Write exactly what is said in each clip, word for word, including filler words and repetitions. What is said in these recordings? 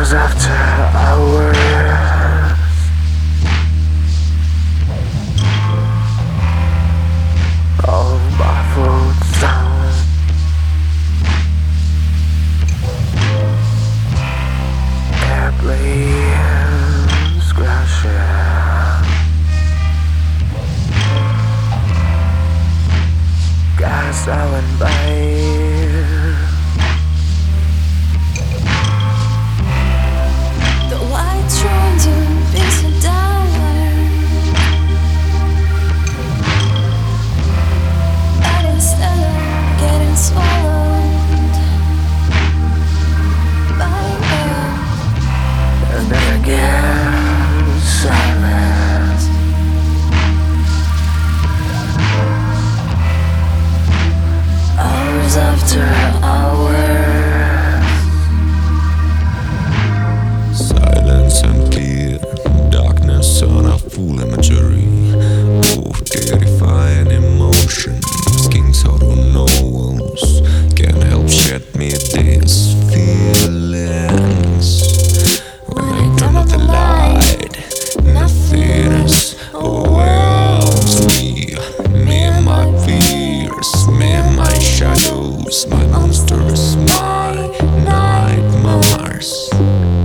After hours, all muffled sound, airplanes crashing, gas going by. Trying to piece it down, but instead of getting swallowed by air, And then again, silence. Hours after hours. And clear darkness on a full imagery of terrifying emotion. Kings out of novels can't help shed me these feelings. When I turn on the light, nothingness overwhelms me. Me and my fears, me and my shadows, my monsters, my nightmares.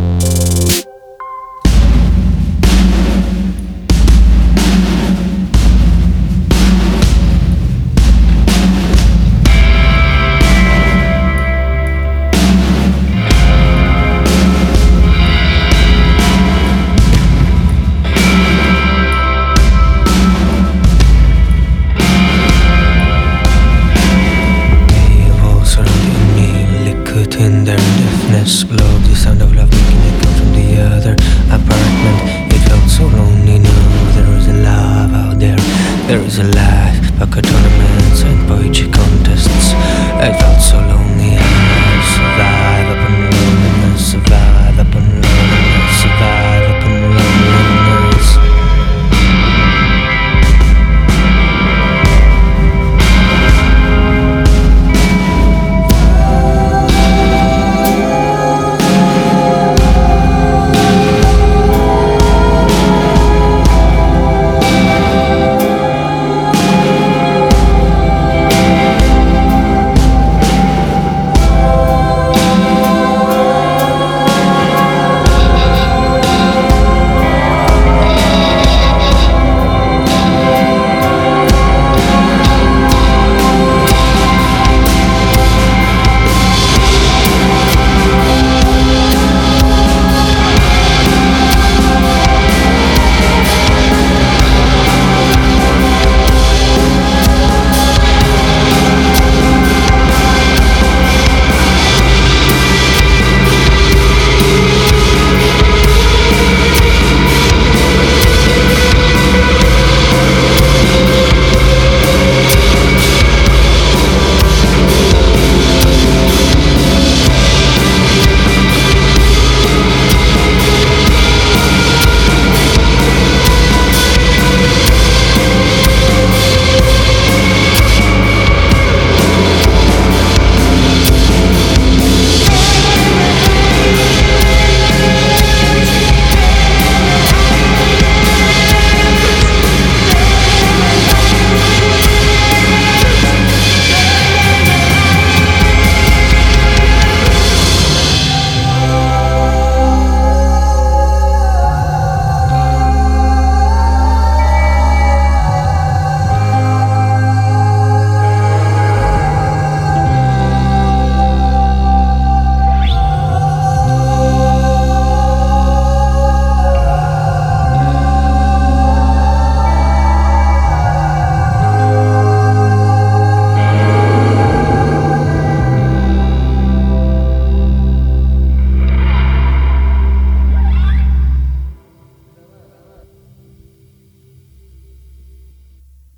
In their deafness glowed the sound of love making it come from the other apartment. It felt so lonely. No, there is a love out there. There is a life, poker tournaments and poetry contests. It felt so lonely. I survived.